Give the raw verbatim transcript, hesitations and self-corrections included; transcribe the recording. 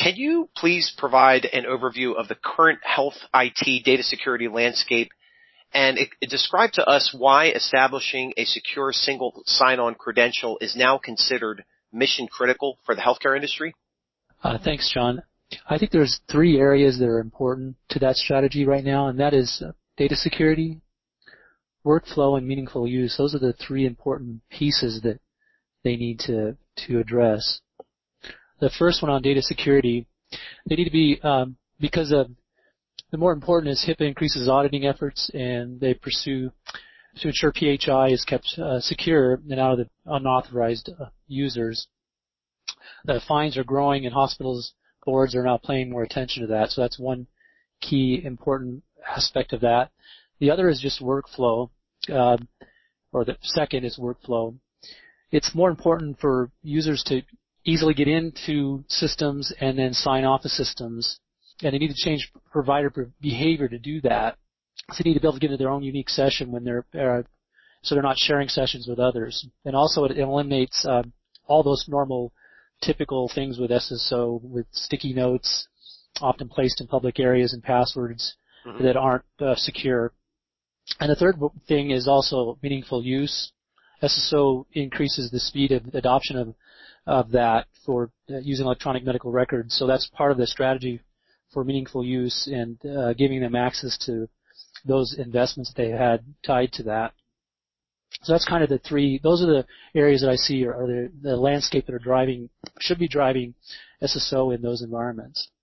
can you please provide an overview of the current health I T data security landscape and it, it describe to us why establishing a secure single sign-on credential is now considered mission critical for the healthcare industry? Uh, thanks, John. I think there's three areas that are important to that strategy right now, and that is uh, data security, workflow, and meaningful use. Those are the three important pieces that they need to, to address. The first one on data security, they need to be, um, because of the more important is HIPAA increases auditing efforts, and they pursue to ensure P H I is kept uh, secure and out of the unauthorized uh, users. The fines are growing, and hospitals boards are now paying more attention to that. So that's one key important aspect of that. The other is just workflow, uh, or the second is workflow. It's more important for users to easily get into systems and then sign off of systems. And they need to change provider behavior to do that. So they need to be able to get into their own unique session when they're, uh, so they're not sharing sessions with others. And also it eliminates uh, all those normal, typical things with S S O, with sticky notes, often placed in public areas and passwords mm-hmm. that aren't uh, secure. And the third thing is also meaningful use. S S O increases the speed of adoption of, of that for uh, using electronic medical records. So that's part of the strategy for meaningful use and uh, giving them access to those investments they had tied to that. So that's kind of the three, those are the areas that I see are, are the, the landscape that are driving, should be driving S S O in those environments.